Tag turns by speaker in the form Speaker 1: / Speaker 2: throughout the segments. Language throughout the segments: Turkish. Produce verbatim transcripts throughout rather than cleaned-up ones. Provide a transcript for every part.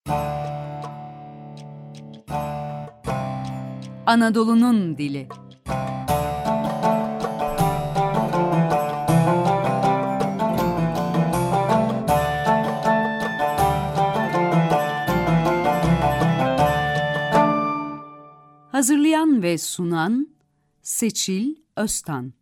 Speaker 1: Anadolu'nun dili. Hazırlayan ve sunan Seçil Öztan.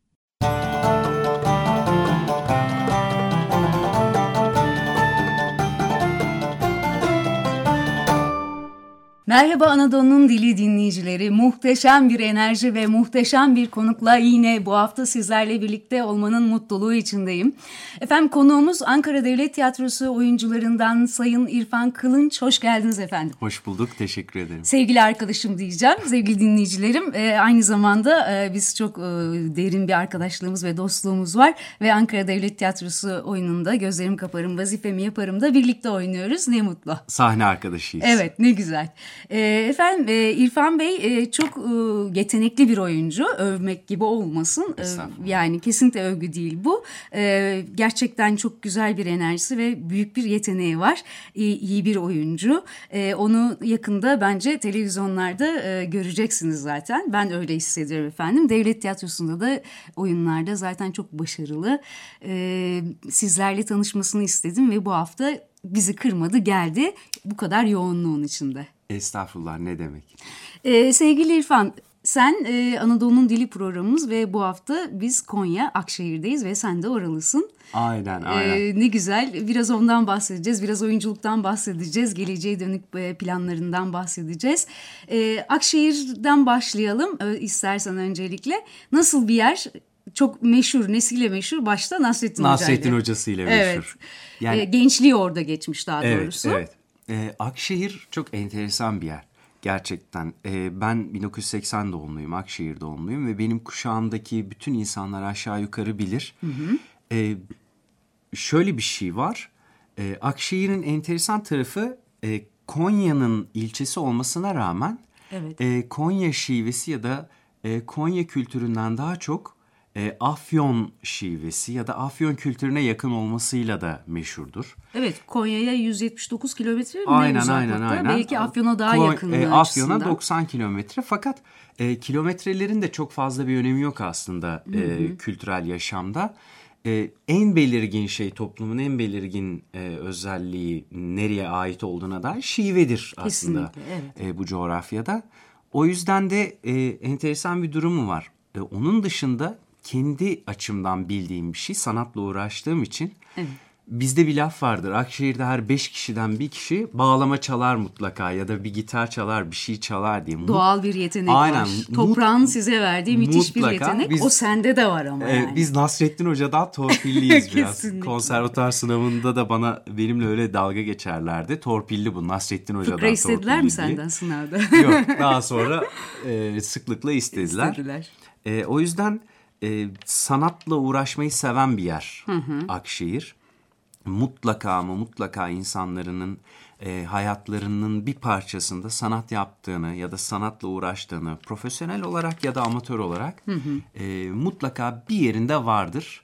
Speaker 1: Merhaba Anadolu'nun dili dinleyicileri. Muhteşem bir enerji ve muhteşem bir konukla yine bu hafta sizlerle birlikte olmanın mutluluğu içindeyim. Efendim konuğumuz Ankara Devlet Tiyatrosu oyuncularından Sayın İrfan Kılınç. Hoş geldiniz efendim.
Speaker 2: Hoş bulduk, teşekkür ederim.
Speaker 1: Sevgili arkadaşım diyeceğim, sevgili dinleyicilerim. E, aynı zamanda e, biz çok e, derin bir arkadaşlığımız ve dostluğumuz var. Ve Ankara Devlet Tiyatrosu oyununda Gözlerimi Kaparım, Vazifemi Yaparım da birlikte oynuyoruz. Ne mutlu.
Speaker 2: Sahne arkadaşıyız.
Speaker 1: Evet, ne güzel. E, efendim e, İrfan Bey e, çok e, yetenekli bir oyuncu. Övmek gibi olmasın. E, yani kesinlikle övgü değil bu. E, gerçekten çok güzel bir enerjisi ve büyük bir yeteneği var. İyi, iyi bir oyuncu. E, onu yakında bence televizyonlarda e, göreceksiniz zaten. Ben öyle hissediyorum efendim. Devlet Tiyatrosu'nda da oyunlarda zaten çok başarılı. E, sizlerle tanışmasını istedim ve bu hafta bizi kırmadı, geldi bu kadar yoğunluğun içinde.
Speaker 2: Estağfurullah, ne demek.
Speaker 1: Ee, sevgili İrfan, sen e, Anadolu'nun Dili programımız ve bu hafta biz Konya, Akşehir'deyiz ve sen de oralısın.
Speaker 2: Aynen, aynen.
Speaker 1: Ee, ne güzel. Biraz ondan bahsedeceğiz, biraz oyunculuktan bahsedeceğiz, geleceğe dönük planlarından bahsedeceğiz. Ee, Akşehir'den başlayalım ee, istersen öncelikle. Nasıl bir yer? Çok meşhur, nesiyle meşhur? Başta Nasrettin Hoca.
Speaker 2: Nasrettin Hocası ile meşhur.
Speaker 1: Evet.
Speaker 2: Yani,
Speaker 1: ee, gençliği orada geçmiş daha
Speaker 2: evet,
Speaker 1: doğrusu.
Speaker 2: Evet, ee, Akşehir çok enteresan bir yer. Gerçekten. Ee, ben bin dokuz yüz seksen doğumluyum, Akşehir doğumluyum ve benim kuşağımdaki bütün insanlar aşağı yukarı bilir. Hı hı. Ee, şöyle bir şey var. Ee, Akşehir'in enteresan tarafı e, Konya'nın ilçesi olmasına rağmen
Speaker 1: evet.
Speaker 2: e, Konya şivesi ya da e, Konya kültüründen daha çok E, Afyon şivesi ya da Afyon kültürüne yakın olmasıyla da meşhurdur.
Speaker 1: Evet, Konya'ya yüz yetmiş dokuz kilometre mi
Speaker 2: aynen,
Speaker 1: uzaklıkta?
Speaker 2: Aynen, aynen.
Speaker 1: Belki Afyon'a daha
Speaker 2: Ko-
Speaker 1: yakınlığı
Speaker 2: e,
Speaker 1: açısından.
Speaker 2: Afyon'a doksan kilometre, fakat e, kilometrelerin de çok fazla bir önemi yok aslında e, hı hı. kültürel yaşamda. E, en belirgin şey, toplumun en belirgin e, özelliği nereye ait olduğuna dair şivedir aslında.
Speaker 1: Kesinlikle, evet.
Speaker 2: e, bu coğrafyada. O yüzden de e, enteresan bir durumu var. E, onun dışında kendi açımdan bildiğim bir şey, sanatla uğraştığım için. Evet. Bizde bir laf vardır. Akşehir'de her beş kişiden bir kişi bağlama çalar mutlaka ya da bir gitar çalar, bir şey çalar diye.
Speaker 1: Doğal bir yetenek
Speaker 2: Aynen,
Speaker 1: var. Toprağın
Speaker 2: mut,
Speaker 1: size verdiği müthiş
Speaker 2: mutlaka.
Speaker 1: bir yetenek.
Speaker 2: Biz,
Speaker 1: o sende de var ama
Speaker 2: e,
Speaker 1: yani.
Speaker 2: Biz Nasrettin Hoca'dan torpilliyiz biraz. Konservatuar sınavında da bana benimle öyle dalga geçerlerdi. Torpilli bu, Nasrettin Hoca'dan
Speaker 1: Fıkra
Speaker 2: torpilli
Speaker 1: istediler mi
Speaker 2: diye.
Speaker 1: senden sınavda?
Speaker 2: Yok, daha sonra e, sıklıkla istediler.
Speaker 1: İstediler.
Speaker 2: E, o yüzden e, sanatla uğraşmayı seven bir yer hı hı. Akşehir. Mutlaka ama mutlaka insanların e, hayatlarının bir parçasında sanat yaptığını ya da sanatla uğraştığını, profesyonel olarak ya da amatör olarak hı hı. E, mutlaka bir yerinde vardır.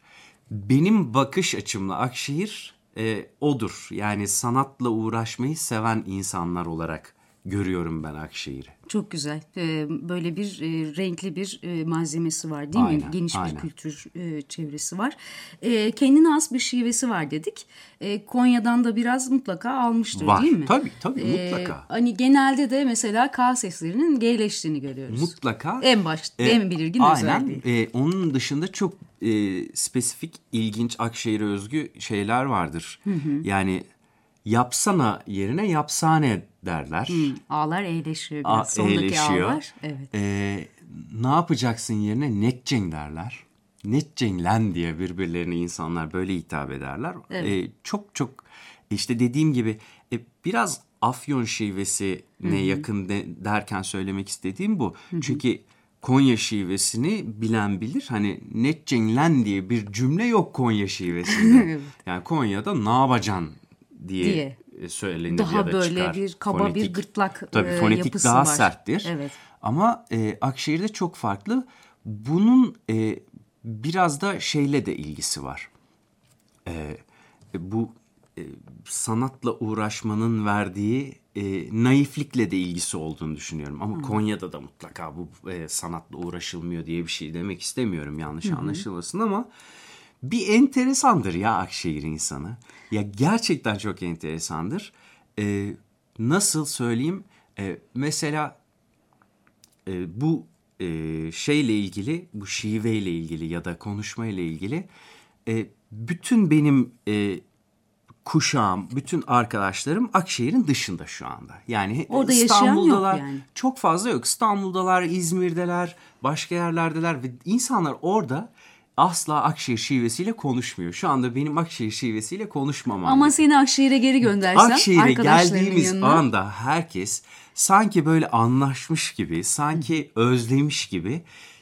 Speaker 2: Benim bakış açımla Akşehir e, odur. Yani sanatla uğraşmayı seven insanlar olarak görüyorum ben Akşehir'i.
Speaker 1: Çok güzel. Ee, böyle bir e, renkli bir e, malzemesi var değil
Speaker 2: aynen,
Speaker 1: mi? Geniş
Speaker 2: aynen.
Speaker 1: bir kültür e, çevresi var. E, kendine has bir şivesi var dedik. E, Konya'dan da biraz mutlaka almıştır
Speaker 2: var.
Speaker 1: değil mi?
Speaker 2: Tabii tabii
Speaker 1: e,
Speaker 2: mutlaka.
Speaker 1: Hani genelde de mesela K seslerinin G'leştiğini görüyoruz.
Speaker 2: Mutlaka.
Speaker 1: En başta e, en belirgin
Speaker 2: aynen.
Speaker 1: özelliği.
Speaker 2: E, onun dışında çok e, spesifik, ilginç Akşehir'e özgü şeyler vardır. Hı hı. Yani yapsana yerine yapsane derler.
Speaker 1: Hmm, ağlar eğleşiyor biraz.
Speaker 2: A,
Speaker 1: Sondaki
Speaker 2: eğleşiyor.
Speaker 1: ağlar. Evet.
Speaker 2: Ee, ne yapacaksın yerine netceng derler. Netceng lan diye birbirlerine insanlar böyle hitap ederler.
Speaker 1: Evet.
Speaker 2: Ee, çok çok işte dediğim gibi e, biraz Afyon şivesine Hı-hı. yakın de, derken söylemek istediğim bu. Hı-hı. Çünkü Konya şivesini bilen bilir. Hani netceng lan diye bir cümle yok Konya şivesinde. Evet. Yani Konya'da ne yapacaksın diye, diye. söylenir
Speaker 1: daha
Speaker 2: ya da
Speaker 1: böyle
Speaker 2: çıkar.
Speaker 1: bir kaba
Speaker 2: fonetik,
Speaker 1: bir gırtlak
Speaker 2: tabii,
Speaker 1: e,
Speaker 2: fonetik
Speaker 1: yapısı
Speaker 2: daha
Speaker 1: var.
Speaker 2: serttir.
Speaker 1: Evet.
Speaker 2: Ama e, Akşehir'de çok farklı. Bunun e, biraz da şeyle de ilgisi var. E, bu e, sanatla uğraşmanın verdiği e, naiflikle de ilgisi olduğunu düşünüyorum. Ama hmm. Konya'da da mutlaka bu e, sanatla uğraşılmıyor diye bir şey demek istemiyorum, yanlış hmm. anlaşılmasın ama bir enteresandır ya Akşehir insanı. Ya gerçekten çok enteresandır. E, nasıl söyleyeyim? E, mesela e, bu e, şeyle ilgili, bu şiveyle ilgili ya da konuşmayla ilgili e, bütün benim e, kuşağım, bütün arkadaşlarım Akşehir'in dışında şu anda. Yani
Speaker 1: orada
Speaker 2: İstanbul'dalar,
Speaker 1: yaşayan yok yani.
Speaker 2: Çok fazla yok. İstanbul'dalar, İzmir'deler, başka yerlerdeler ve insanlar orada asla Akşehir şivesiyle konuşmuyor. Şu anda benim Akşehir şivesiyle konuşmamam.
Speaker 1: Ama seni Akşehir'e geri göndersem
Speaker 2: Akşehir'e geldiğimiz yanına... anda herkes sanki böyle anlaşmış gibi, sanki özlemiş gibi,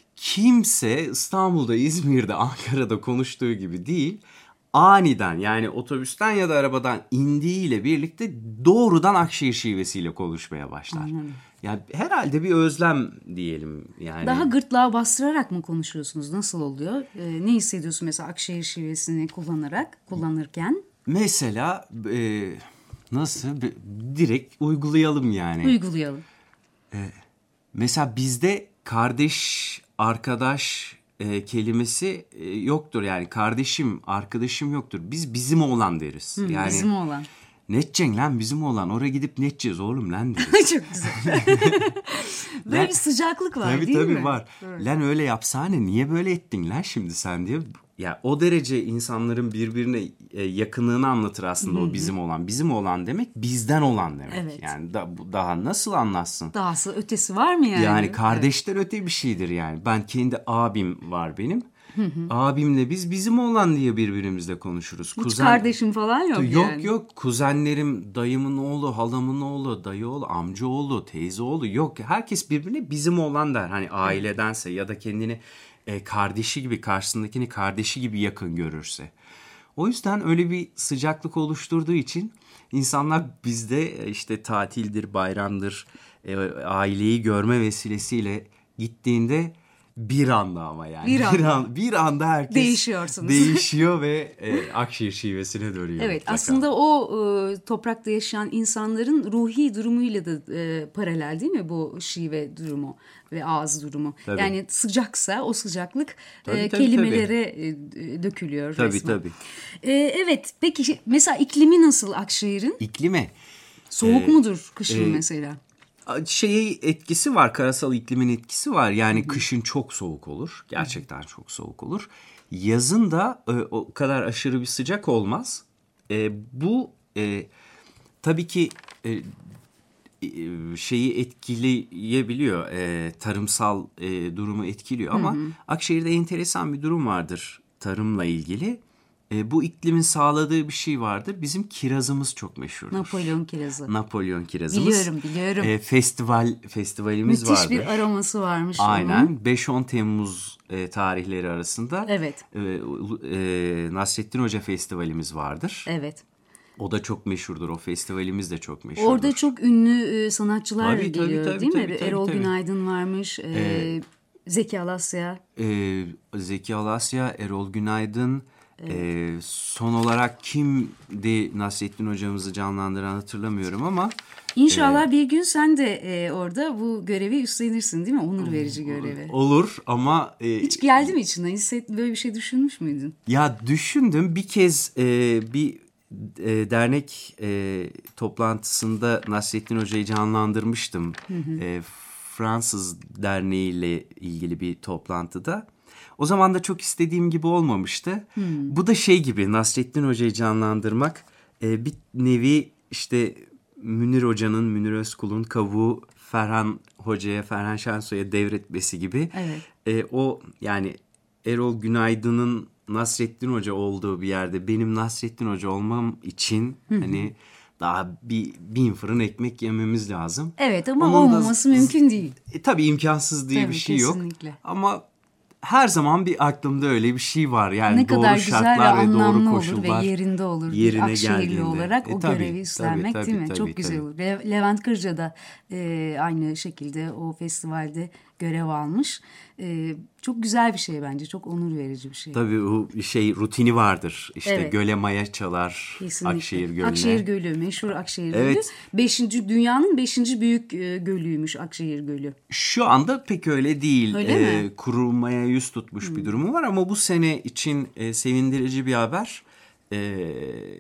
Speaker 2: kimse İstanbul'da, İzmir'de, Ankara'da konuştuğu gibi değil. Aniden, yani otobüsten ya da arabadan indiğiyle birlikte doğrudan Akşehir şivesiyle konuşmaya başlar. Anladım. Yani herhalde bir özlem diyelim yani.
Speaker 1: Daha gırtlağı bastırarak mı konuşuyorsunuz? Nasıl oluyor? Ee, ne hissediyorsun mesela Akşehir şivesini kullanarak, kullanırken?
Speaker 2: Mesela e, nasıl? Direkt uygulayalım yani.
Speaker 1: Uygulayalım.
Speaker 2: Ee, mesela bizde kardeş, arkadaş e, kelimesi e, yoktur. Yani kardeşim, arkadaşım yoktur. Biz bizim oğlan deriz.
Speaker 1: Hı,
Speaker 2: yani,
Speaker 1: bizim oğlan.
Speaker 2: Neteceksin lan bizim oğlan. Oraya gidip neteceğiz oğlum lan deriz.
Speaker 1: Çok güzel. Böyle lan, bir sıcaklık var
Speaker 2: tabii,
Speaker 1: değil
Speaker 2: tabii
Speaker 1: mi?
Speaker 2: Tabii var. Evet. Lan öyle yapsana, niye böyle ettin lan şimdi sen diye. Ya o derece insanların birbirine yakınlığını anlatır aslında Hı-hı. o bizim olan. Bizim olan demek bizden olan demek. Evet. Yani da, bu daha nasıl anlatsın?
Speaker 1: Dahası ötesi var mı yani?
Speaker 2: Yani kardeşten evet. öte bir şeydir yani. Ben kendi abim var benim. Hı hı. Abimle biz bizim oğlan diye birbirimizle konuşuruz.
Speaker 1: Hiç Kuzen... kardeşim falan yok, yok
Speaker 2: yani.
Speaker 1: Yok
Speaker 2: yok kuzenlerim, dayımın oğlu, halamın oğlu, dayı oğlu, amca oğlu, teyze oğlu yok. Herkes birbirine bizim oğlan der. Hani ailedense ya da kendini e, kardeşi gibi, karşısındakini kardeşi gibi yakın görürse. O yüzden öyle bir sıcaklık oluşturduğu için insanlar bizde işte tatildir, bayramdır, e, aileyi görme vesilesiyle gittiğinde bir anda ama yani bir, bir, an, bir anda herkes
Speaker 1: değişiyorsunuz.
Speaker 2: Değişiyor ve e, Akşehir şivesine dönüyor.
Speaker 1: Evet
Speaker 2: mutlaka.
Speaker 1: Aslında o e, toprakta yaşayan insanların ruhi durumuyla da e, paralel değil mi bu şive durumu ve ağız durumu? Tabii. Yani sıcaksa o sıcaklık tabii, e, tabii, kelimelere tabii. E, dökülüyor
Speaker 2: tabii,
Speaker 1: resmen.
Speaker 2: Tabii
Speaker 1: tabii. E, evet peki mesela iklimi nasıl Akşehir'in?
Speaker 2: İklimi?
Speaker 1: Soğuk
Speaker 2: e,
Speaker 1: mudur kışın
Speaker 2: e,
Speaker 1: mesela?
Speaker 2: Şeyi etkisi var, karasal iklimin etkisi var. Yani Hı-hı. kışın çok soğuk olur. Gerçekten Hı-hı. çok soğuk olur. Yazın da e, o kadar aşırı bir sıcak olmaz. E, bu e, tabii ki e, şeyi etkileyebiliyor. E, tarımsal e, durumu etkiliyor ama Hı-hı. Akşehir'de enteresan bir durum vardır tarımla ilgili. E, bu iklimin sağladığı bir şey vardır. Bizim kirazımız çok meşhurdur.
Speaker 1: Napolyon kirazı.
Speaker 2: Napolyon kirazımız.
Speaker 1: Biliyorum, biliyorum.
Speaker 2: E, festival festivalimiz
Speaker 1: Müthiş
Speaker 2: vardır.
Speaker 1: Müthiş bir aroması varmış.
Speaker 2: Aynen.
Speaker 1: Onun.
Speaker 2: beş on Temmuz e, tarihleri arasında.
Speaker 1: Evet.
Speaker 2: E, e, Nasrettin Hoca Festivalimiz vardır.
Speaker 1: Evet.
Speaker 2: O da çok meşhurdur. O festivalimiz de çok meşhurdur.
Speaker 1: Orada çok ünlü sanatçılar
Speaker 2: tabii,
Speaker 1: geliyor
Speaker 2: tabii,
Speaker 1: değil
Speaker 2: tabii,
Speaker 1: mi?
Speaker 2: Tabii,
Speaker 1: Erol
Speaker 2: tabii.
Speaker 1: Günaydın varmış. E, ee, Zeki Alasya.
Speaker 2: E, Zeki Alasya, Erol Günaydın. Evet. Ee, son olarak kimdi Nasrettin hocamızı canlandıran hatırlamıyorum ama
Speaker 1: İnşallah e, bir gün sen de e, orada bu görevi üstlenirsin değil mi? Onur verici görevi.
Speaker 2: Olur ama
Speaker 1: e, hiç geldi mi içinden? Hisset, böyle bir şey düşünmüş müydün?
Speaker 2: Ya düşündüm bir kez e, bir e, dernek e, toplantısında Nasrettin Hoca'yı canlandırmıştım. Hı hı. E, Fransız Derneği ile ilgili bir toplantıda. O zaman da çok istediğim gibi olmamıştı. Hmm. Bu da şey gibi Nasrettin Hoca'yı canlandırmak e, bir nevi işte Münir Hoca'nın, Münir Özkul'un kavuğu Ferhan Hoca'ya, Ferhan Şensoy'a devretmesi gibi.
Speaker 1: Evet.
Speaker 2: E, o yani Erol Günaydın'ın Nasrettin Hoca olduğu bir yerde benim Nasrettin Hoca olmam için hmm. hani daha bir bin fırın ekmek yememiz lazım.
Speaker 1: Evet ama Onun olmaması da, mümkün değil.
Speaker 2: E, tabii imkansız diye tabii, bir şey
Speaker 1: kesinlikle.
Speaker 2: Yok. Ama her zaman bir aklımda öyle bir şey var. Yani
Speaker 1: ne
Speaker 2: doğru
Speaker 1: kadar
Speaker 2: şartlar
Speaker 1: güzel
Speaker 2: ve doğru koşullar.
Speaker 1: Olur ve yerinde olur.
Speaker 2: Yerine
Speaker 1: Akşehirli
Speaker 2: geldiğinde.
Speaker 1: olarak
Speaker 2: e,
Speaker 1: o
Speaker 2: tabii,
Speaker 1: görevi üstlenmek
Speaker 2: tabii, tabii,
Speaker 1: değil mi?
Speaker 2: Tabii,
Speaker 1: Çok
Speaker 2: tabii,
Speaker 1: güzel
Speaker 2: tabii.
Speaker 1: olur. Le- Levent Kırca da e, aynı şekilde o festivalde görev almış. Ee, çok güzel bir şey bence. Çok onur verici bir şey.
Speaker 2: Tabii o şey rutini vardır. İşte
Speaker 1: evet.
Speaker 2: göle maya çalar.
Speaker 1: Kesinlikle.
Speaker 2: Akşehir Gölü'ne.
Speaker 1: Akşehir Gölü, meşhur Akşehir
Speaker 2: evet.
Speaker 1: Gölü. Beşinci, dünyanın beşinci büyük e, gölüymüş Akşehir Gölü.
Speaker 2: Şu anda pek öyle değil.
Speaker 1: Öyle
Speaker 2: ee,
Speaker 1: mi?
Speaker 2: Kurulmaya yüz tutmuş hmm. bir durumu var ama bu sene için e, sevindirici bir haber. Ee,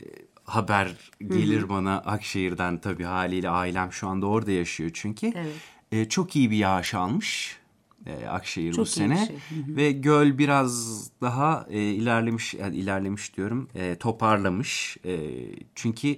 Speaker 2: haber gelir Hı-hı. bana Akşehir'den, tabii haliyle ailem şu anda orada yaşıyor çünkü.
Speaker 1: Evet.
Speaker 2: Ee, çok iyi bir yağış almış e, Akşehir
Speaker 1: çok
Speaker 2: bu sene
Speaker 1: şey.
Speaker 2: ve göl biraz daha e, ilerlemiş, yani ilerlemiş diyorum, e, toparlamış. E, çünkü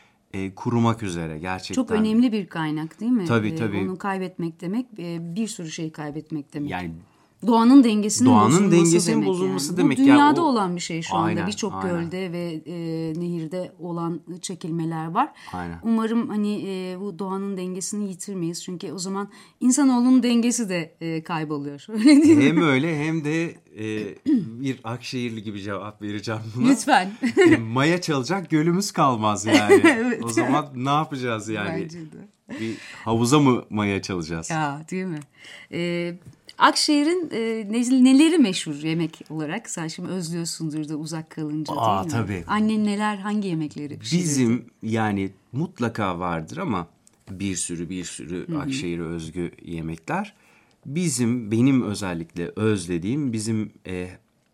Speaker 2: e, kurumak üzere gerçekten.
Speaker 1: Çok önemli bir kaynak değil mi?
Speaker 2: Tabii tabii.
Speaker 1: Ee, onu kaybetmek demek e, bir sürü şey kaybetmek demek.
Speaker 2: Yani
Speaker 1: Doğanın dengesinin
Speaker 2: Doğanın
Speaker 1: bozulması
Speaker 2: dengesinin
Speaker 1: demek.
Speaker 2: bozulması
Speaker 1: yani.
Speaker 2: demek.
Speaker 1: Bu dünyada
Speaker 2: yani o,
Speaker 1: olan bir şey şu anda.
Speaker 2: aynen,
Speaker 1: Birçok gölde ve e, nehirde olan çekilmeler var.
Speaker 2: Aynen.
Speaker 1: Umarım hani e, bu doğanın dengesini yitirmeyiz. Çünkü o zaman insanoğlunun dengesi de e, kayboluyor. Öyle değil mi?
Speaker 2: Hem öyle hem de e, bir Akşehirli gibi cevap vereceğim buna.
Speaker 1: Lütfen.
Speaker 2: E, maya çalacak gölümüz kalmaz yani.
Speaker 1: evet.
Speaker 2: O zaman ne yapacağız yani?
Speaker 1: Bence de.
Speaker 2: Bir havuza mı maya çalacağız?
Speaker 1: Ya değil mi? Evet. Akşehir'in e, neleri meşhur yemek olarak? Sen şimdi özlüyorsundur da uzak kalınca
Speaker 2: Aa,
Speaker 1: değil mi?
Speaker 2: Tabii.
Speaker 1: Annen neler, hangi yemekleri pişirirdi?
Speaker 2: Bizim yani mutlaka vardır ama bir sürü bir sürü Hı-hı. Akşehir'e özgü yemekler. Bizim, benim özellikle özlediğim, bizim e,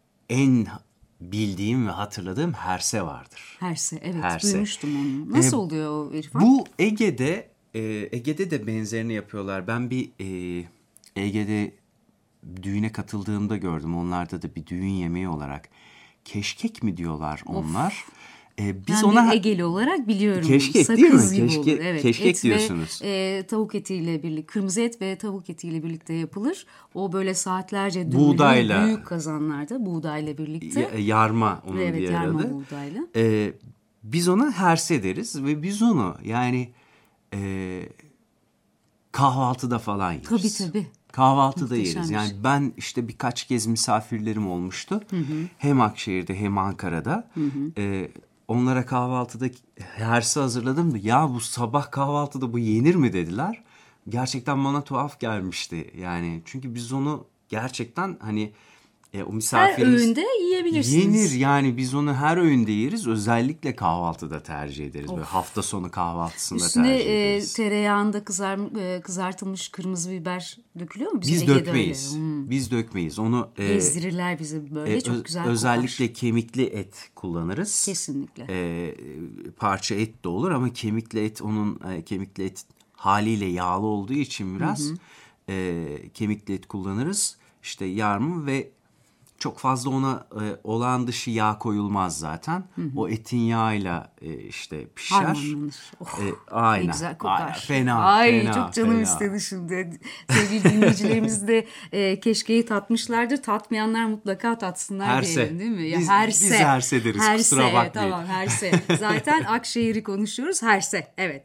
Speaker 2: en bildiğim ve hatırladığım herse vardır.
Speaker 1: Herse, evet
Speaker 2: herse.
Speaker 1: Duymuştum onu. Nasıl e, oluyor o İrfan?
Speaker 2: Bu Ege'de, e, Ege'de de benzerini yapıyorlar. Ben bir e, Ege'de düğüne katıldığımda gördüm. Onlarda da bir düğün yemeği olarak keşkek mi diyorlar onlar. Ee, biz
Speaker 1: ben
Speaker 2: ona
Speaker 1: bir Egeli olarak biliyorum.
Speaker 2: Keşkek
Speaker 1: Sakız
Speaker 2: değil mi?
Speaker 1: Gibi
Speaker 2: Keşke,
Speaker 1: olur. Evet,
Speaker 2: keşkek
Speaker 1: et
Speaker 2: diyorsunuz.
Speaker 1: Ve, e, tavuk etiyle birlikte, kırmızı et ve tavuk etiyle birlikte yapılır. O böyle saatlerce
Speaker 2: buğdayla,
Speaker 1: büyük kazanlarda buğdayla birlikte.
Speaker 2: Y- yarma onun
Speaker 1: evet,
Speaker 2: diğer
Speaker 1: yarma
Speaker 2: adı.
Speaker 1: buğdayla.
Speaker 2: Ee, biz ona herse deriz ve biz onu yani e, kahvaltıda falan yeriz.
Speaker 1: Tabii tabii.
Speaker 2: Kahvaltıda yeriz. Yani ben işte birkaç kez misafirlerim olmuştu. Hı hı. Hem Akşehir'de hem Ankara'da. Hı hı. Ee, onlara kahvaltıda hersi hazırladım da ya bu sabah kahvaltıda bu yenir mi dediler. Gerçekten bana tuhaf gelmişti. Yani çünkü biz onu gerçekten hani e, o misafirimiz...
Speaker 1: Her öğünde yiyebilirsiniz.
Speaker 2: Yenir yani biz onu her öğünde yeriz. Özellikle kahvaltıda tercih ederiz. Böyle hafta sonu kahvaltısında
Speaker 1: Üstüne,
Speaker 2: tercih ederiz.
Speaker 1: Üstüne e, tereyağında kızar, e, kızartılmış kırmızı biber dökülüyor mu? Bizim
Speaker 2: biz
Speaker 1: Ege'de
Speaker 2: dökmeyiz. Hmm. Biz dökmeyiz. Onu e,
Speaker 1: gezdirirler bizi böyle e, çok güzel
Speaker 2: özellikle
Speaker 1: kokar.
Speaker 2: kemikli et kullanırız.
Speaker 1: Kesinlikle.
Speaker 2: E, parça et de olur ama kemikli et onun e, kemikli et haliyle yağlı olduğu için biraz hı hı. E, kemikli et kullanırız. İşte yarma ve çok fazla ona e, olağan dışı yağ koyulmaz zaten. Hı hı. O etin yağıyla e, işte pişer.
Speaker 1: Harmanlanır. Oh,
Speaker 2: e, aynen.
Speaker 1: Ne güzel kokar.
Speaker 2: Ay, fena,
Speaker 1: Ay
Speaker 2: fena,
Speaker 1: çok canım
Speaker 2: fena.
Speaker 1: istedi şimdi. Sevgili dinleyicilerimiz de e, keşkeyi tatmışlardır. Tatmayanlar mutlaka tatsınlar
Speaker 2: herse.
Speaker 1: Diyelim değil mi? Ya,
Speaker 2: biz,
Speaker 1: herse.
Speaker 2: biz herse deriz herse, kusura bakmayın.
Speaker 1: Tamam herse. Zaten Akşehir'i konuşuyoruz. Herse evet.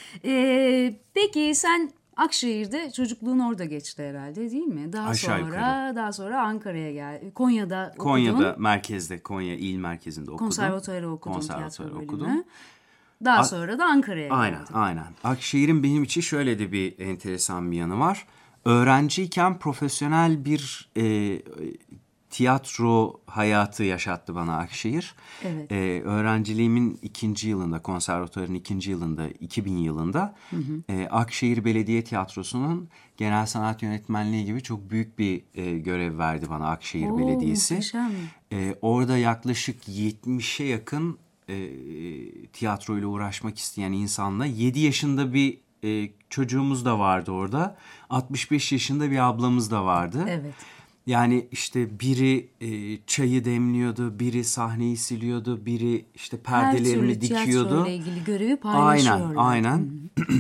Speaker 1: E, peki sen... Akşehir'de çocukluğun orada geçti herhalde değil mi? Daha
Speaker 2: Aşağı
Speaker 1: sonra
Speaker 2: yukarı.
Speaker 1: daha sonra Ankara'ya geldi. Konya'da okudun.
Speaker 2: Konya'da merkezde, Konya il merkezinde okudum.
Speaker 1: Konservatuarı okudum.
Speaker 2: Konservatuarı okudum.
Speaker 1: Bölümü. Daha A- sonra da Ankara'ya geldim.
Speaker 2: Aynen, aynen. Akşehir'in benim için şöyle de bir enteresan bir yanı var. Öğrenciyken profesyonel bir e, tiyatro hayatı yaşattı bana Akşehir.
Speaker 1: Evet.
Speaker 2: Ee, öğrenciliğimin ikinci yılında, konservatuvarın ikinci yılında, iki bin yılında hı hı. E, Akşehir Belediye Tiyatrosu'nun genel sanat yönetmenliği gibi çok büyük bir e, görev verdi bana Akşehir
Speaker 1: Oo,
Speaker 2: Belediyesi.
Speaker 1: Muhteşem.
Speaker 2: E, orada yaklaşık yetmişe yakın e, tiyatroyla uğraşmak isteyen insanla yedi yaşında bir e, çocuğumuz da vardı orada. altmış beş yaşında bir ablamız da vardı.
Speaker 1: Evet.
Speaker 2: Yani işte biri e, çayı demliyordu, biri sahneyi siliyordu, biri işte perdelerini dikiyordu. Her türlü
Speaker 1: tiyatroyla ilgili görevi paylaşıyorlar.
Speaker 2: Aynen, aynen.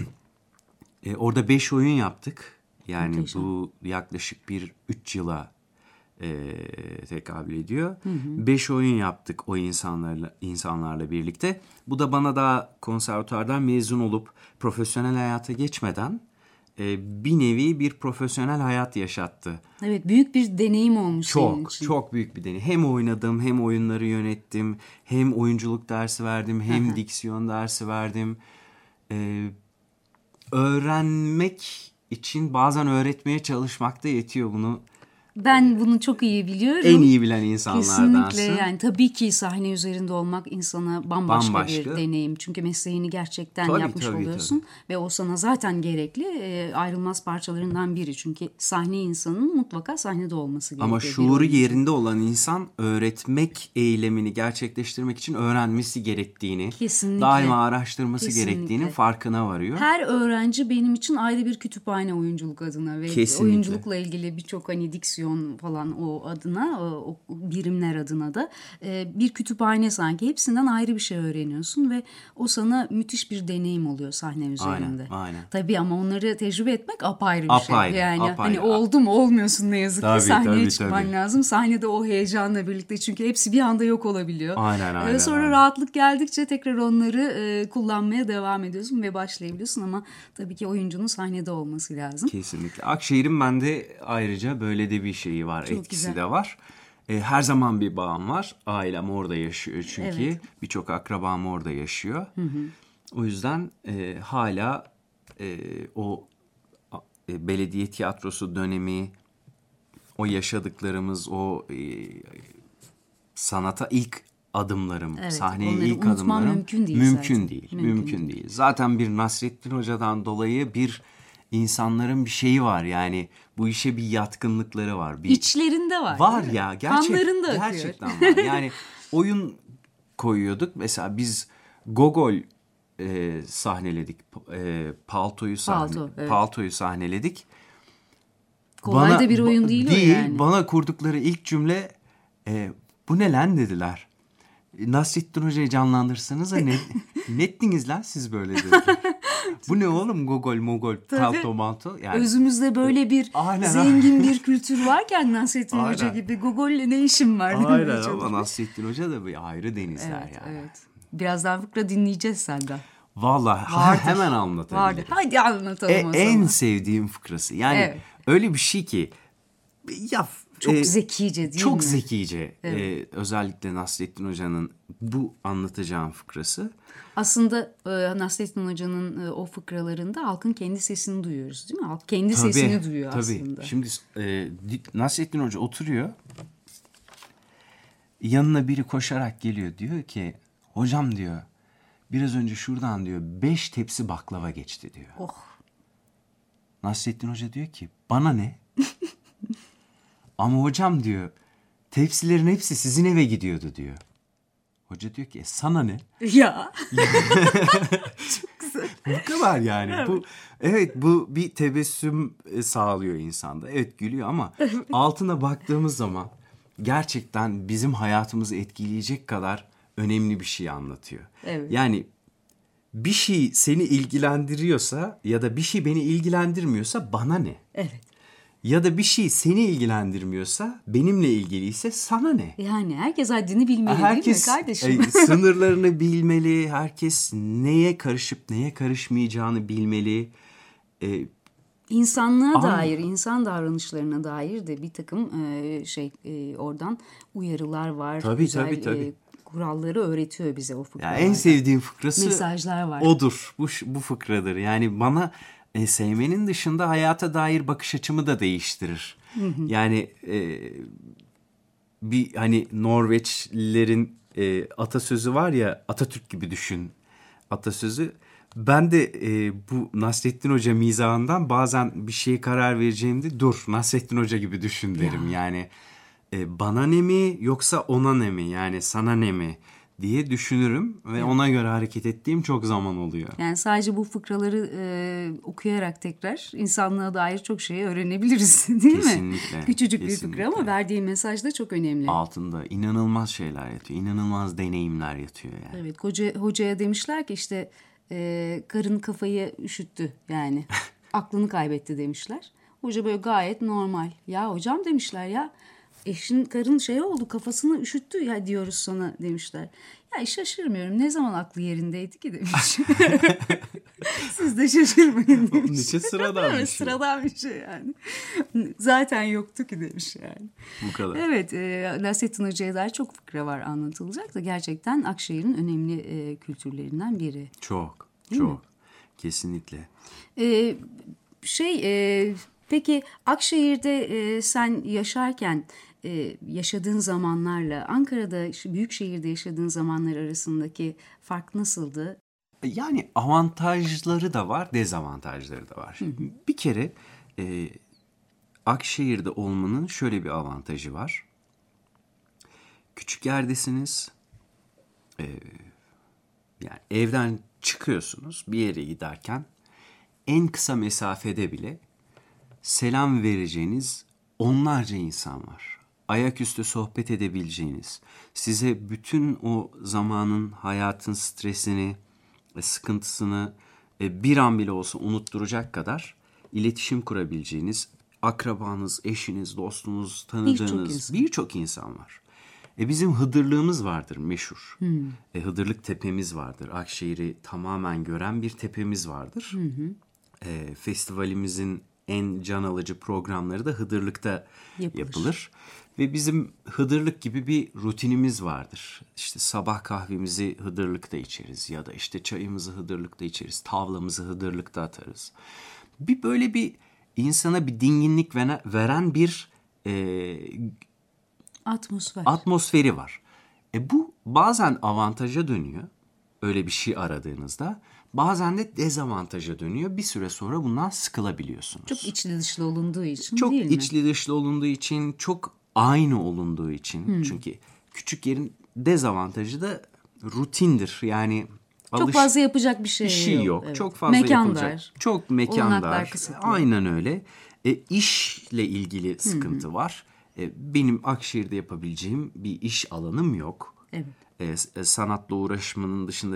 Speaker 2: e, orada beş oyun yaptık. Yani
Speaker 1: Muhteşem.
Speaker 2: Bu yaklaşık bir üç yıla e, tekabül ediyor. Hı hı. Beş oyun yaptık o insanlarla insanlarla birlikte. Bu da bana daha konservatuardan mezun olup profesyonel hayata geçmeden bir nevi bir profesyonel hayat yaşattı.
Speaker 1: Evet, büyük bir deneyim olmuş
Speaker 2: çok,
Speaker 1: senin için.
Speaker 2: Çok büyük bir deneyim. Hem oynadım, hem oyunları yönettim, hem oyunculuk dersi verdim, hem
Speaker 1: Aha.
Speaker 2: diksiyon dersi verdim. Ee, öğrenmek için bazen öğretmeye çalışmak da yetiyor bunu.
Speaker 1: Ben bunu çok iyi biliyorum.
Speaker 2: En iyi bilen insanlardansın.
Speaker 1: Kesinlikle, yani tabii ki sahne üzerinde olmak insana bambaşka,
Speaker 2: Bambaşka.
Speaker 1: bir deneyim. Çünkü mesleğini gerçekten
Speaker 2: tabii,
Speaker 1: yapmış
Speaker 2: tabii,
Speaker 1: oluyorsun.
Speaker 2: Tabii.
Speaker 1: Ve o sana zaten gerekli, e, ayrılmaz parçalarından biri. Çünkü sahne insanının mutlaka sahnede olması gerekiyor.
Speaker 2: Ama şuuru yerinde olan insan öğretmek eylemini gerçekleştirmek için öğrenmesi gerektiğini,
Speaker 1: Kesinlikle.
Speaker 2: daima araştırması
Speaker 1: Kesinlikle.
Speaker 2: gerektiğinin farkına varıyor.
Speaker 1: Her öğrenci benim için ayrı bir kütüphane oyunculuk adına ve
Speaker 2: Kesinlikle.
Speaker 1: oyunculukla ilgili birçok hani diksiyon falan o adına, o birimler adına da bir kütüphane sanki. Hepsinden ayrı bir şey öğreniyorsun ve o sana müthiş bir deneyim oluyor sahne üzerinde.
Speaker 2: Aynen, aynen.
Speaker 1: Tabii ama onları tecrübe etmek apayrı bir
Speaker 2: apayrı,
Speaker 1: şey. Yani
Speaker 2: apayrı.
Speaker 1: hani oldu mu olmuyorsun ne yazık
Speaker 2: tabii,
Speaker 1: ki sahneye
Speaker 2: tabii,
Speaker 1: çıkman
Speaker 2: tabii.
Speaker 1: lazım. Sahnede o heyecanla birlikte, çünkü hepsi bir anda yok olabiliyor.
Speaker 2: Aynen, aynen.
Speaker 1: Sonra
Speaker 2: aynen.
Speaker 1: rahatlık geldikçe tekrar onları e, kullanmaya devam ediyorsun ve başlayabiliyorsun ama tabii ki oyuncunun sahnede olması lazım.
Speaker 2: Kesinlikle. Akşehir'in bende ayrıca böyle de bir şeyi var,
Speaker 1: Çok
Speaker 2: etkisi
Speaker 1: güzel.
Speaker 2: de var. E, her zaman bir bağım var. Ailem orada yaşıyor çünkü.
Speaker 1: Evet.
Speaker 2: Birçok akrabam orada yaşıyor.
Speaker 1: Hı hı.
Speaker 2: O yüzden e, hala e, o e, belediye tiyatrosu dönemi, o yaşadıklarımız, o e, sanata ilk adımlarım,
Speaker 1: Evet,
Speaker 2: sahneye
Speaker 1: onları
Speaker 2: ilk
Speaker 1: unutmam
Speaker 2: adımlarım
Speaker 1: mümkün değil
Speaker 2: mümkün
Speaker 1: zaten.
Speaker 2: değil,
Speaker 1: Mümkün
Speaker 2: mümkün
Speaker 1: değil.
Speaker 2: değil. Zaten bir Nasrettin Hoca'dan dolayı bir insanların bir şeyi var, yani bu işe bir yatkınlıkları var. Bir,
Speaker 1: İçlerinde var.
Speaker 2: Var ya, gerçek,
Speaker 1: Kanlarında akıyor.
Speaker 2: gerçekten var. Yani oyun koyuyorduk mesela, biz Gogol e, sahneledik, e, Palto'yu sahne,
Speaker 1: Palto, evet.
Speaker 2: Palto'yu sahneledik.
Speaker 1: Kolay da bir oyun değil,
Speaker 2: değil
Speaker 1: o yani.
Speaker 2: Bana kurdukları ilk cümle e, bu ne lan dediler. Nasrettin Hoca'yı canlandırsanıza ne, ne ettiniz lan siz böyle dediler. Bu ne oğlum, Gogol mogol palto malto. Yani,
Speaker 1: özümüzde böyle bir
Speaker 2: aynen,
Speaker 1: zengin bir kültür varken Nasrettin
Speaker 2: aynen.
Speaker 1: Hoca gibi Gogol'le ne işim var?
Speaker 2: Aynen, ama Nasrettin Hoca da bir ayrı denizler
Speaker 1: evet,
Speaker 2: yani.
Speaker 1: Evet. Birazdan fıkra dinleyeceğiz senden.
Speaker 2: Vallahi
Speaker 1: Vardır.
Speaker 2: hemen anlatabilirim.
Speaker 1: Vardır. Hadi anlatalım
Speaker 2: E,
Speaker 1: o zaman.
Speaker 2: en sevdiğim fıkrası. Yani
Speaker 1: Evet.
Speaker 2: öyle bir şey ki ya
Speaker 1: çok
Speaker 2: e,
Speaker 1: zekice değil
Speaker 2: çok
Speaker 1: mi?
Speaker 2: Çok zekice.
Speaker 1: Evet.
Speaker 2: E, özellikle Nasrettin Hoca'nın bu anlatacağım fıkrası.
Speaker 1: Aslında e, Nasrettin Hoca'nın e, o fıkralarında halkın kendi sesini duyuyoruz, değil mi? Halk kendi
Speaker 2: Tabii,
Speaker 1: sesini duyuyor
Speaker 2: tabii.
Speaker 1: aslında.
Speaker 2: Şimdi e, Nasrettin Hoca oturuyor. Yanına biri koşarak geliyor, diyor ki hocam diyor, biraz önce şuradan diyor beş tepsi baklava geçti diyor.
Speaker 1: Oh.
Speaker 2: Nasrettin Hoca diyor ki bana ne? Ama hocam diyor, tepsilerin hepsi sizin eve gidiyordu diyor. Hoca diyor ki e, sana ne?
Speaker 1: Ya.
Speaker 2: Çok güzel. Bu kadar yani. Evet. Bu evet, bu bir tebessüm sağlıyor insanda. Evet, gülüyor ama altına baktığımız zaman gerçekten bizim hayatımızı etkileyecek kadar önemli bir şey anlatıyor.
Speaker 1: Evet.
Speaker 2: Yani bir şey seni ilgilendiriyorsa ya da bir şey beni ilgilendirmiyorsa bana ne?
Speaker 1: Evet.
Speaker 2: Ya da bir şey seni ilgilendirmiyorsa, benimle ilgiliyse sana ne?
Speaker 1: Yani herkes haddini bilmeli,
Speaker 2: herkes,
Speaker 1: değil mi kardeşim?
Speaker 2: E, sınırlarını bilmeli, herkes neye karışıp neye karışmayacağını bilmeli. E,
Speaker 1: İnsanlığa
Speaker 2: Ama,
Speaker 1: dair, insan davranışlarına dair de bir takım e, şey e, oradan uyarılar var.
Speaker 2: Tabii,
Speaker 1: güzel,
Speaker 2: tabii, tabii.
Speaker 1: E, kuralları öğretiyor bize o fıkralarda.
Speaker 2: Yani en sevdiğim fıkrası
Speaker 1: mesajlar var.
Speaker 2: Odur. Bu bu fıkradır. Yani bana e, sevmenin dışında hayata dair bakış açımı da değiştirir. Hı hı. Yani e, bir hani Norveçlilerin e, atasözü var ya, Atatürk gibi düşün atasözü. Ben de e, bu Nasrettin Hoca mizahından bazen bir şeye karar vereceğimde dur Nasrettin Hoca gibi düşün derim. Ya. Yani e, bana ne mi yoksa ona ne mi, yani sana ne mi diye düşünürüm ve evet. ona göre hareket ettiğim çok zaman oluyor.
Speaker 1: Yani sadece bu fıkraları e, okuyarak tekrar insanlığa dair çok şey öğrenebiliriz, değil
Speaker 2: kesinlikle,
Speaker 1: mi? Küçücük
Speaker 2: kesinlikle.
Speaker 1: bir fıkra ama verdiği mesaj da çok önemli.
Speaker 2: Altında inanılmaz şeyler yatıyor, inanılmaz deneyimler yatıyor yani.
Speaker 1: Evet, hoca, hocaya demişler ki işte e, karın kafayı üşüttü yani aklını kaybetti demişler. Hoca böyle gayet normal. Ya hocam demişler, ya eşin karın şey oldu, kafasını üşüttü ya diyoruz sana demişler. Ya şaşırmıyorum, ne zaman aklı yerindeydi ki demiş. Siz de şaşırmayın demiş.
Speaker 2: Onun için sıradan bir şey.
Speaker 1: Sıradan bir şey yani. Zaten yoktu ki demiş yani.
Speaker 2: Bu kadar.
Speaker 1: Evet, e, Nasrettin Hoca'ya dair çok fıkra var anlatılacak da gerçekten Akşehir'in önemli e, kültürlerinden biri.
Speaker 2: Çok,
Speaker 1: Değil
Speaker 2: çok.
Speaker 1: mi?
Speaker 2: Kesinlikle.
Speaker 1: E, şey e, peki Akşehir'de e, sen yaşarken e, yaşadığın zamanlarla Ankara'da büyük şehirde yaşadığın zamanlar arasındaki fark nasıldı?
Speaker 2: Yani avantajları da var, dezavantajları da var. Şimdi bir kere e, Akşehir'de olmanın şöyle bir avantajı var. Küçük yerdesiniz. E, yani evden çıkıyorsunuz bir yere giderken en kısa mesafede bile selam vereceğiniz onlarca insan var. Ayaküstü sohbet edebileceğiniz, size bütün o zamanın, hayatın stresini, sıkıntısını bir an bile olsa unutturacak kadar iletişim kurabileceğiniz akrabanız, eşiniz, dostunuz, tanıdığınız birçok insan. insan var. E bizim Hıdırlığımız vardır meşhur. Hmm. E Hıdırlık tepemiz vardır. Akşehir'i tamamen gören bir tepemiz vardır. Hmm. E, festivalimizin en can alıcı programları da Hıdırlık'ta yapılır. yapılır. Ve bizim Hıdırlık gibi bir rutinimiz vardır. İşte sabah kahvemizi Hıdırlık'ta içeriz ya da işte çayımızı Hıdırlık'ta içeriz, tavlamızı Hıdırlık'ta atarız. Bir böyle bir insana bir dinginlik veren bir e,
Speaker 1: atmosfer.
Speaker 2: atmosferi var. E bu bazen avantaja dönüyor, öyle bir şey aradığınızda. Bazen de dezavantaja dönüyor. Bir süre sonra bundan sıkılabiliyorsunuz.
Speaker 1: Çok içli dışlı olunduğu için
Speaker 2: çok
Speaker 1: değil mi? Çok
Speaker 2: içli dışlı olunduğu için, çok aynı olunduğu için. Hmm. Çünkü küçük yerin dezavantajı da rutindir. Yani
Speaker 1: çok alış... fazla yapacak bir şey,
Speaker 2: bir şey yok. yok.
Speaker 1: Evet.
Speaker 2: Çok fazla
Speaker 1: mekan
Speaker 2: yapılacak.
Speaker 1: Dar.
Speaker 2: Çok mekan dar. Aynen öyle. E, işle ilgili sıkıntı hmm. var. E, benim Akşehir'de yapabileceğim bir iş alanım yok. Evet. E, sanatla uğraşmanın dışında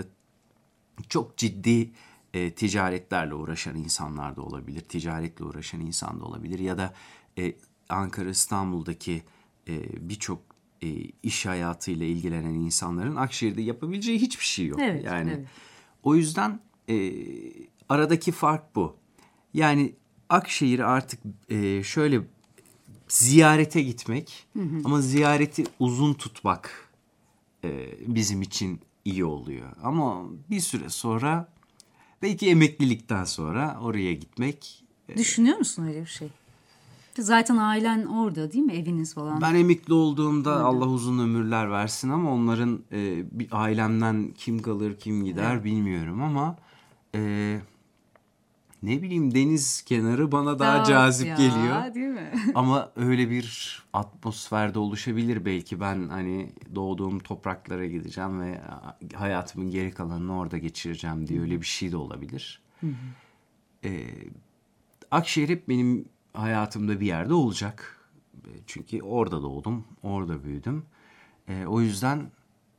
Speaker 2: çok ciddi e, ticaretlerle uğraşan insanlar da olabilir. Ticaretle uğraşan insan da olabilir. Ya da e, Ankara, İstanbul'daki e, birçok e, iş hayatıyla ilgilenen insanların Akşehir'de yapabileceği hiçbir şey yok.
Speaker 1: Evet,
Speaker 2: yani
Speaker 1: evet.
Speaker 2: O yüzden e, aradaki fark bu. Yani Akşehir'i artık e, şöyle ziyarete gitmek, hı hı. ama ziyareti uzun tutmak e, bizim için iyi oluyor. Ama bir süre sonra, belki emeklilikten sonra oraya gitmek...
Speaker 1: Düşünüyor musun öyle bir şey? Zaten ailen orada değil mi? Eviniz falan.
Speaker 2: Ben emekli olduğumda orada. Allah uzun ömürler versin ama onların e, bir ailemden kim kalır kim gider evet. bilmiyorum ama... E, ne bileyim, deniz kenarı bana daha evet cazip ya, geliyor.
Speaker 1: Değil mi?
Speaker 2: Ama öyle bir atmosferde oluşabilir belki. Ben hani doğduğum topraklara gideceğim ve hayatımın geri kalanını orada geçireceğim diye, öyle bir şey de olabilir. Hı hı. Ee, Akşehir hep benim hayatımda bir yerde olacak. Çünkü orada doğdum, orada büyüdüm. Ee, o yüzden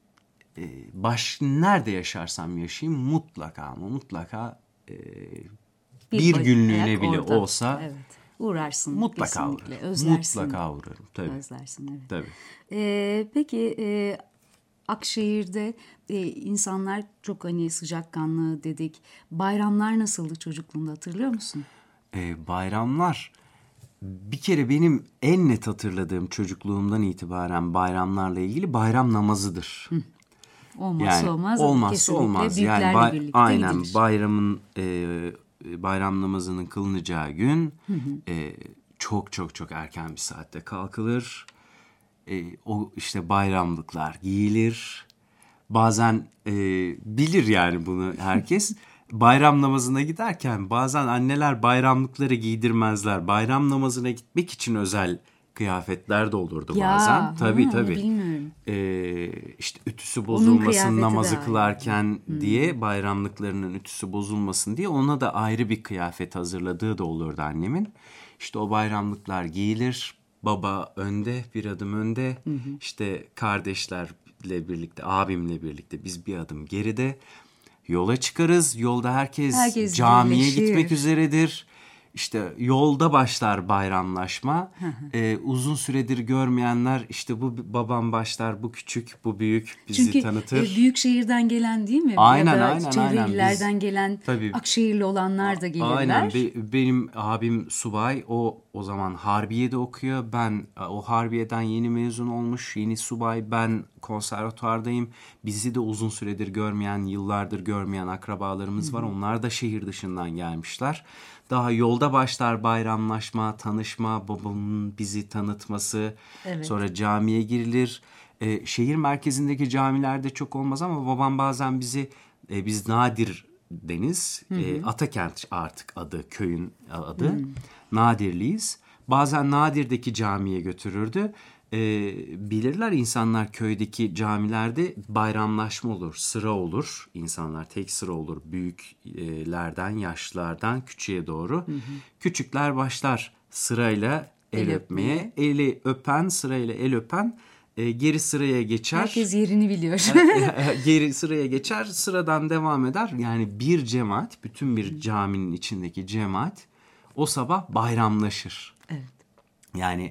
Speaker 2: e, baş nerede yaşarsam yaşayayım mutlaka ama mutlaka... E, Bir, bir günlüğüne bile orada olsa
Speaker 1: evet, uğrarsın
Speaker 2: mutlaka
Speaker 1: kesinlikle.
Speaker 2: Uğrarım.
Speaker 1: Özlersin.
Speaker 2: Mutlaka uğrarım. Tabii.
Speaker 1: Özlersin evet.
Speaker 2: Tabii.
Speaker 1: Ee, peki e, Akşehir'de e, insanlar çok hani sıcakkanlı dedik. Bayramlar nasıldı çocukluğunda, hatırlıyor musun?
Speaker 2: Ee, bayramlar bir kere benim en net hatırladığım çocukluğumdan itibaren bayramlarla ilgili bayram namazıdır. Hı.
Speaker 1: Olmazsa yani, olmaz.
Speaker 2: Olmazsa
Speaker 1: kesinlikle
Speaker 2: olmaz. Yani bay, aynen gidilir. Bayramın e, bayram namazının kılınacağı gün hı hı. E, çok çok çok erken bir saatte kalkılır. E, o işte bayramlıklar giyilir. Bazen e, bilir yani bunu herkes. Bayram namazına giderken bazen anneler bayramlıkları giydirmezler. Bayram namazına gitmek için özel kıyafetler de olurdu ya, bazen. Tabii ha, tabii.
Speaker 1: Bilmiyorum.
Speaker 2: Ee, işte ütüsü bozulmasın namazı kılarken hmm. diye, bayramlıklarının ütüsü bozulmasın diye ona da ayrı bir kıyafet hazırladığı da olurdu annemin. İşte o bayramlıklar giyilir. Baba önde, bir adım önde. Hmm. İşte kardeşlerle birlikte, abimle birlikte biz bir adım geride. Yola çıkarız. Yolda herkes, herkes camiye birleşir. Gitmek üzeredir. İşte yolda başlar bayramlaşma. ee, uzun süredir görmeyenler, işte bu babam başlar, bu küçük, bu büyük bizi
Speaker 1: Çünkü
Speaker 2: tanıtır.
Speaker 1: Çünkü büyük şehirden gelen değil mi?
Speaker 2: Aynen,
Speaker 1: ya da
Speaker 2: aynen,
Speaker 1: çevre
Speaker 2: aynen.
Speaker 1: illerden
Speaker 2: Biz,
Speaker 1: gelen tabii, Akşehirli olanlar da gelirler.
Speaker 2: Aynen. Be, benim abim subay. O o zaman Harbiye'de okuyor. Ben o Harbiye'den yeni mezun olmuş, yeni subay. Ben konservatuvardayım. Bizi de uzun süredir görmeyen, yıllardır görmeyen akrabalarımız var. Hı-hı. Onlar da şehir dışından gelmişler. Daha yolda orada başlar bayramlaşma, tanışma, babamın bizi tanıtması. Evet. Sonra camiye girilir. E, şehir merkezindeki camilerde çok olmaz ama babam bazen bizi, e, biz Nadir deniz, e, Atakent artık adı, köyün adı. Hı. Nadirliyiz. Bazen Nadir'deki camiye götürürdü. E, bilirler insanlar, köydeki camilerde bayramlaşma olur, sıra olur. İnsanlar tek sıra olur, büyüklerden, yaşlılardan küçüğe doğru. Hı hı. Küçükler başlar sırayla el, el öpmeye. öpmeye. Eli öpen, sırayla el öpen e, geri sıraya geçer.
Speaker 1: Herkes yerini biliyor.
Speaker 2: Geri sıraya geçer, sıradan devam eder. Yani bir cemaat, bütün bir caminin içindeki cemaat o sabah bayramlaşır.
Speaker 1: Evet.
Speaker 2: Yani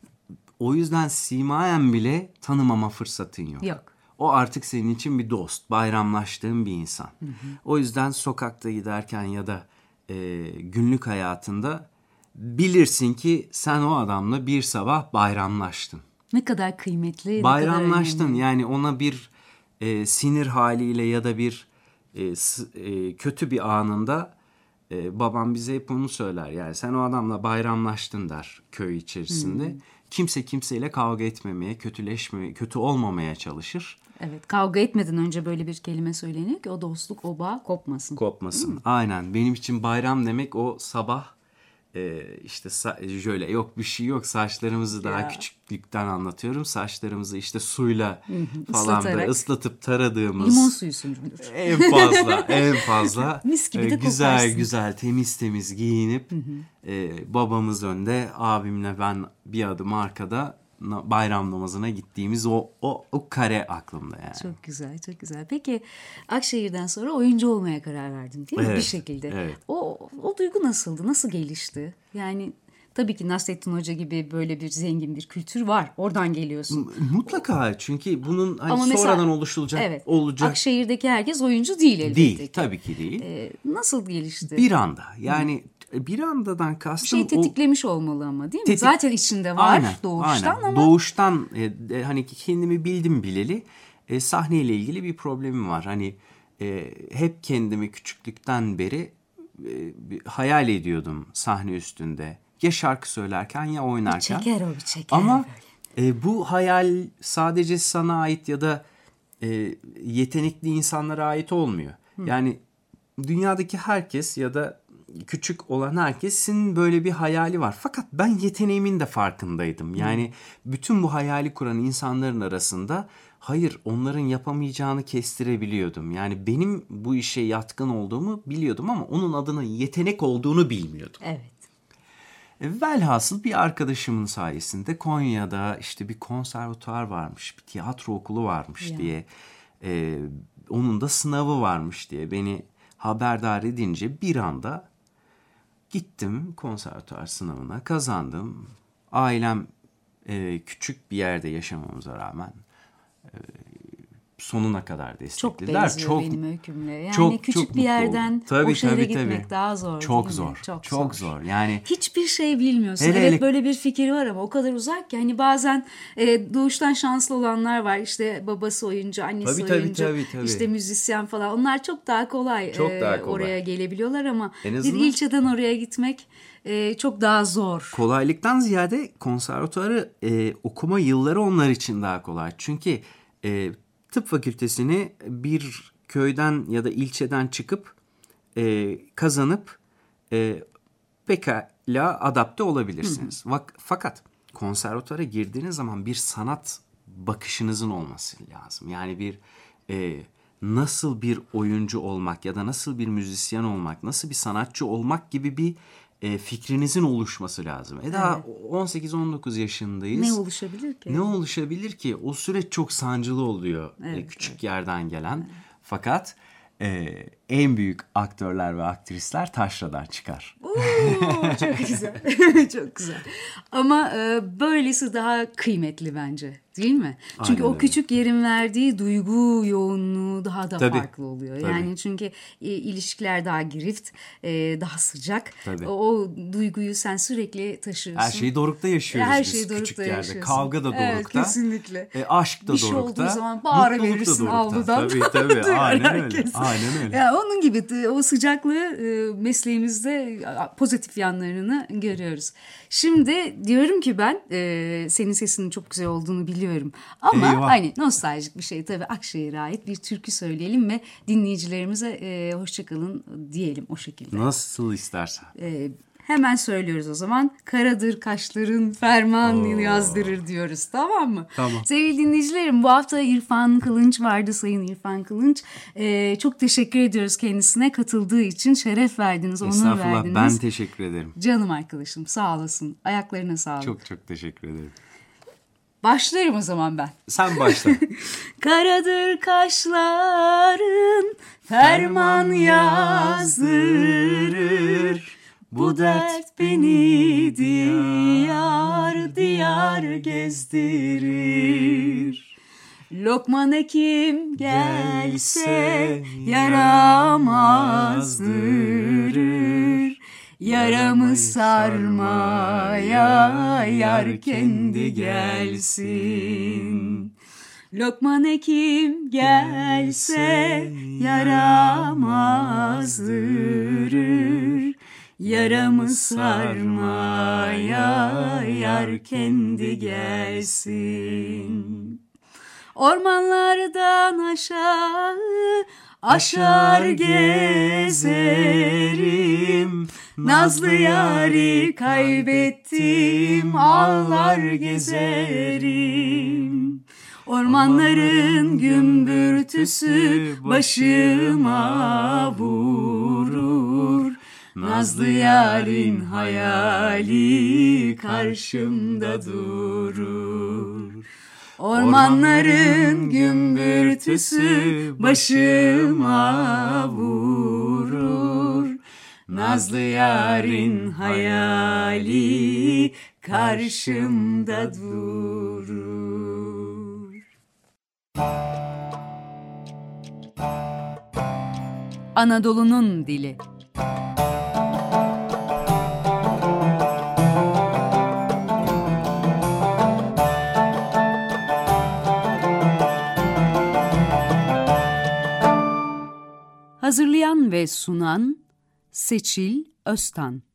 Speaker 2: o yüzden simayen bile tanımama fırsatın yok.
Speaker 1: Yok.
Speaker 2: O artık senin için bir dost, bayramlaştığın bir insan. Hı hı. O yüzden sokakta giderken ya da e, günlük hayatında bilirsin ki sen o adamla bir sabah bayramlaştın.
Speaker 1: Ne kadar kıymetli.
Speaker 2: Bayramlaştın,
Speaker 1: ne kadar
Speaker 2: yani ona bir e, sinir haliyle ya da bir e, s, e, kötü bir anında e, babam bize hep onu söyler. Yani sen o adamla bayramlaştın der köy içerisinde. Hmm. Kimse kimseyle kavga etmemeye, kötüleşmemeye, kötü olmamaya çalışır.
Speaker 1: Evet, kavga etmeden önce böyle bir kelime söyleniyor ki o dostluk, o bağ kopmasın.
Speaker 2: Kopmasın. Hmm. Aynen. Benim için bayram demek o sabah e, işte sa- şöyle yok bir şey yok, saçlarımızı daha ya. Küçüklükten anlatıyorum. Saçlarımızı işte suyla falan da ıslatıp taradığımız.
Speaker 1: Limon suyu sürülür.
Speaker 2: En fazla, en fazla.
Speaker 1: Mis gibi de
Speaker 2: güzel
Speaker 1: koparsın.
Speaker 2: güzel temiz temiz giyinip e, babamız önde, abimle ben bir adım arkada bayram namazına gittiğimiz o o o kare aklımda yani.
Speaker 1: Çok güzel, çok güzel. Peki Akşehir'den sonra oyuncu olmaya karar verdin değil mi?
Speaker 2: Evet,
Speaker 1: bir şekilde.
Speaker 2: Evet.
Speaker 1: O o duygu nasıldı? Nasıl gelişti? Yani tabii ki Nasrettin Hoca gibi böyle bir zengin bir kültür var. Oradan geliyorsun.
Speaker 2: Mutlaka, çünkü bunun hani sonradan mesela, oluşulacak
Speaker 1: evet,
Speaker 2: olacak.
Speaker 1: Akşehir'deki herkes oyuncu değil elbette.
Speaker 2: Değil,
Speaker 1: ki.
Speaker 2: tabii ki değil.
Speaker 1: Ee, nasıl gelişti?
Speaker 2: Bir anda. Yani Hı. bir andadan kastım
Speaker 1: bir şey tetiklemiş o... olmalı ama değil mi?
Speaker 2: Tetik...
Speaker 1: Zaten içinde var
Speaker 2: aynen,
Speaker 1: doğuştan
Speaker 2: aynen.
Speaker 1: ama.
Speaker 2: Doğuştan e, hani kendimi bildim bileli e, sahneyle ilgili bir problemim var. Hani e, hep kendimi küçüklükten beri e, hayal ediyordum sahne üstünde. Ya şarkı söylerken ya oynarken.
Speaker 1: Bir çeker o bir çeker.
Speaker 2: Ama e, bu hayal sadece sana ait ya da e, yetenekli insanlara ait olmuyor. Hı. Yani dünyadaki herkes ya da küçük olan herkesin böyle bir hayali var. Fakat ben yeteneğimin de farkındaydım. Yani Hı. bütün bu hayali kuran insanların arasında hayır, onların yapamayacağını kestirebiliyordum. Yani benim bu işe yatkın olduğumu biliyordum ama onun adına yetenek olduğunu bilmiyordum.
Speaker 1: Evet.
Speaker 2: Velhasıl bir arkadaşımın sayesinde Konya'da işte bir konservatuvar varmış, bir tiyatro okulu varmış ya. diye, e, onun da sınavı varmış diye beni haberdar edince bir anda gittim konservatuvar sınavına, kazandım. Ailem e, küçük bir yerde yaşamamıza rağmen e, sonuna kadar desteklediler.
Speaker 1: Çok benziyor çok, benim öykümle. Yani
Speaker 2: çok,
Speaker 1: küçük
Speaker 2: çok
Speaker 1: bir yerden
Speaker 2: tabii,
Speaker 1: o şehre
Speaker 2: tabii,
Speaker 1: gitmek
Speaker 2: tabii.
Speaker 1: daha zor.
Speaker 2: Çok zor.
Speaker 1: Çok,
Speaker 2: çok zor. zor. Yani
Speaker 1: hiçbir şey bilmiyorsun.
Speaker 2: Hele
Speaker 1: evet
Speaker 2: hele...
Speaker 1: böyle bir fikir var ama o kadar uzak ki hani bazen e, doğuştan şanslı olanlar var. İşte babası oyuncu, annesi
Speaker 2: tabii,
Speaker 1: oyuncu,
Speaker 2: tabii, tabii, tabii.
Speaker 1: işte müzisyen falan. Onlar çok daha kolay,
Speaker 2: çok
Speaker 1: e,
Speaker 2: daha kolay.
Speaker 1: oraya gelebiliyorlar ama
Speaker 2: azından...
Speaker 1: bir ilçeden oraya gitmek e, çok daha zor.
Speaker 2: Kolaylıktan ziyade konservatuarı e, okuma yılları onlar için daha kolay. Çünkü e, tıp fakültesini bir köyden ya da ilçeden çıkıp e, kazanıp e, pekala adapte olabilirsiniz. Hı hı. Fakat konservatuara girdiğiniz zaman bir sanat bakışınızın olması lazım. Yani bir e, nasıl bir oyuncu olmak ya da nasıl bir müzisyen olmak, nasıl bir sanatçı olmak gibi bir e, fikrinizin oluşması lazım. E daha evet. on sekiz on dokuz yaşındayız.
Speaker 1: Ne oluşabilir ki?
Speaker 2: Ne oluşabilir ki? O süreç çok sancılı oluyor
Speaker 1: evet,
Speaker 2: e, küçük
Speaker 1: evet.
Speaker 2: yerden gelen.
Speaker 1: Evet.
Speaker 2: Fakat e, en büyük aktörler ve aktrisler taşradan çıkar.
Speaker 1: Oo, çok güzel. Çok güzel. Ama e, böylesi daha kıymetli bence. Değil mi? Çünkü Aynen o küçük öyle. Yerin verdiği duygu yoğunluğu daha da tabii, farklı oluyor. Tabii. Yani çünkü e, ilişkiler daha girift, e, daha sıcak. O, o duyguyu sen sürekli taşıyorsun.
Speaker 2: Her şeyi dorukta yaşıyoruz
Speaker 1: Her
Speaker 2: biz
Speaker 1: şeyi
Speaker 2: küçük
Speaker 1: dorukta
Speaker 2: yerde.
Speaker 1: Yaşıyorsun.
Speaker 2: Kavga da dorukta.
Speaker 1: Evet, kesinlikle.
Speaker 2: E, aşk da
Speaker 1: bir
Speaker 2: dorukta.
Speaker 1: Bir şey olduğu zaman bağıra verirsin avludan.
Speaker 2: Tabii tabii. Aynen öyle. Aynen öyle.
Speaker 1: Yani Onun gibi o sıcaklığı mesleğimizde pozitif yanlarını görüyoruz. Şimdi diyorum ki ben senin sesinin çok güzel olduğunu biliyorum. Ama Eyvah. hani nostaljik bir şey tabii, Akşehir'e ait bir türkü söyleyelim ve dinleyicilerimize hoşçakalın diyelim o şekilde.
Speaker 2: Nasıl istersen.
Speaker 1: Evet. Hemen söylüyoruz o zaman. Karadır kaşların ferman Oo. yazdırır diyoruz, tamam mı?
Speaker 2: Tamam.
Speaker 1: Sevgili dinleyicilerim, bu hafta İrfan Kılınç vardı, Sayın İrfan Kılınç. Ee, çok teşekkür ediyoruz kendisine katıldığı için. Şeref verdiniz, onur verdiniz.
Speaker 2: Estağfurullah, ben teşekkür ederim.
Speaker 1: Canım arkadaşım, sağ olasın. Ayaklarına sağlık.
Speaker 2: Çok çok teşekkür ederim.
Speaker 1: Başlarım o zaman ben.
Speaker 2: Sen başla.
Speaker 1: Karadır kaşların ferman yazdırır. Bu dert beni diyar diyar gezdirir. Lokman Hekim gelse yaramazdır. Yaramı sarmaya yar kendi gelsin. Lokman Hekim gelse yaramazdır. Yaramı sarmaya yar kendi gelsin. Ormanlardan aşağı aşar gezerim. Nazlı yari kaybettim, ağlar gezerim. Ormanların gümbürtüsü başıma vurur. Nazlı yarın hayali karşımda durur. Ormanların gümbürtüsü başıma vurur. Nazlı yarın hayali karşımda durur. Anadolu'nun dili. Hazırlayan ve sunan Seçil Öztan.